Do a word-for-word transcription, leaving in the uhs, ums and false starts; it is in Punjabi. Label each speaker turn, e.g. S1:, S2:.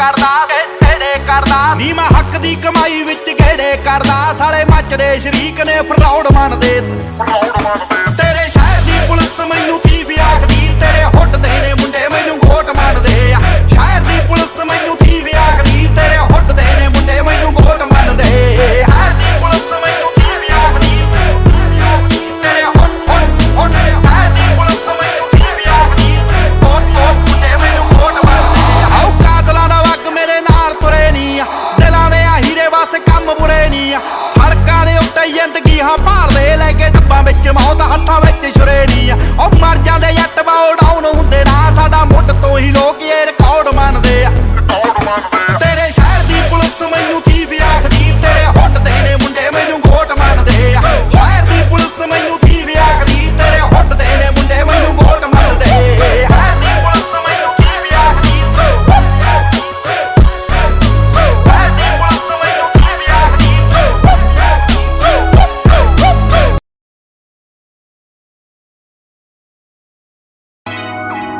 S1: ਕਰਦਾ ਗੇੜੇ ਕਰਦਾ ਨੀ ਮੈਂ ਹੱਕ ਦੀ ਕਮਾਈ ਵਿੱਚ ਗੇੜੇ ਕਰਦਾ ਸਾਲੇ ਮੱਚਦੇ ਸ਼ਰੀਕ ਨੇ ਫਰਾਉਡ ਮੰਨਦੇ ਤੇਰੇ ਸ਼ਹਿਰ ਦੀ ਪੁਲਿਸ ਮੈਨੂੰ ਥੀਵ ਆਖਦੀ ਤੇਰੇ ਹੁੱਟ ਦੇ ਨੇ ਮੁੰਡੇ